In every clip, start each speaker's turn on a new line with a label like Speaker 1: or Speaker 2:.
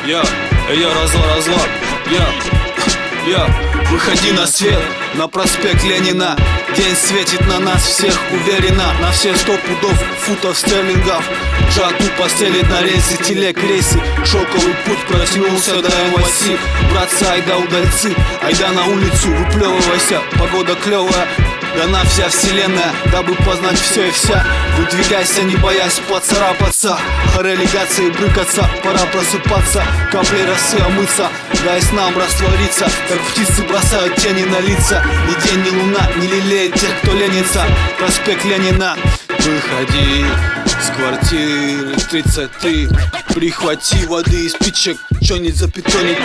Speaker 1: Разлад. Выходи на свет, на проспект Ленина. День светит на нас всех уверенно. На все 100 пудов, футов стерлингов. Жату постелит на рельсы, телег рейсы. Шелковый путь проснулся до МВС. Братцы, айда удальцы, айда на улицу. Выплевывайся, погода клевая. Дана вся вселенная, дабы познать все и вся. Выдвигайся, не боясь поцарапаться. Хорелигаться и брыкаться, пора просыпаться. Каплей росы омыться, дай снам раствориться. Как птицы бросают тени на лица. Ни день, ни луна не лелеет тех, кто ленится. Проспект Ленина. Выходи с квартиры 33. Прихвати воды из спичек, чё-нибудь запитонить.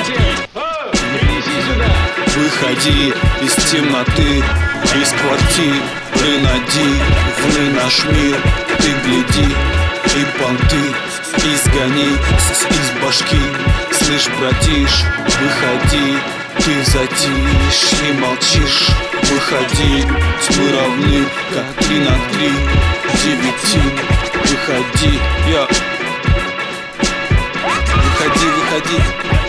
Speaker 1: Выходи из темноты, из квартиры нади в наш мир. Ты гляди и понты изгони из башки. Слышь, братиш, выходи, ты в затишье молчишь. Выходи, тьмы равны, как 3 на 3 9. Выходи, выходи.